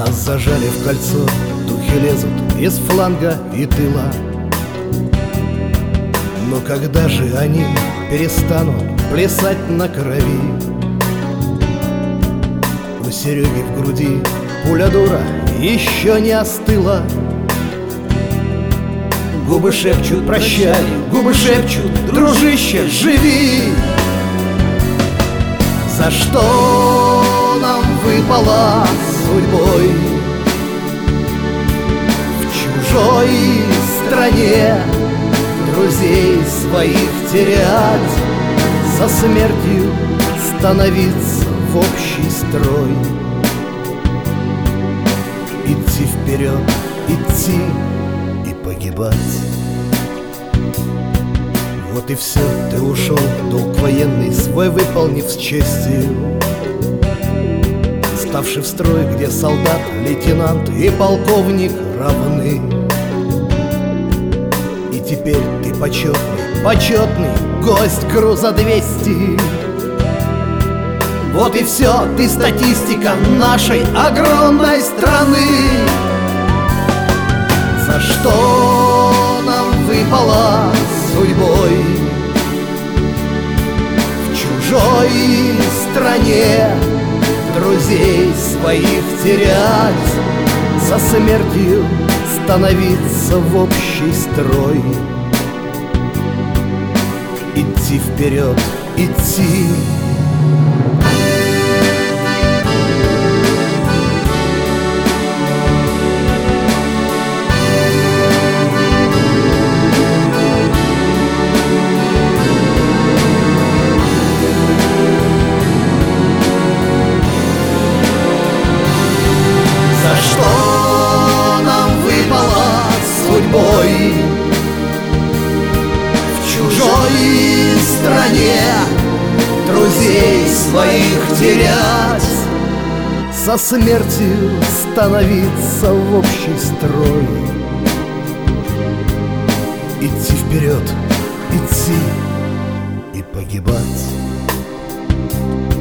Нас зажали в кольцо, духи лезут из фланга и тыла. Но когда же они перестанут плясать на крови? У Сереги в груди пуля дура еще не остыла. Губы шепчут прощай, губы шепчут дружище, живи. За что нам выпала судьбой в чужой стране друзей своих терять, со смертью становиться в общий строй, идти вперед, идти и погибать. Вот и все, ты ушел, долг военный свой выполнив с честью, ставший в строй, где солдат, лейтенант и полковник равны. И теперь ты почетный гость груза 200. Вот и все, ты статистика нашей огромной страны. За что нам выпала судьбой в чужой стране друзей своих терять, со смертью становиться в общий строй, идти вперед, идти. Судьбой в чужой стране друзей своих терять, со смертью становиться в общий строй, идти вперед, идти и погибать.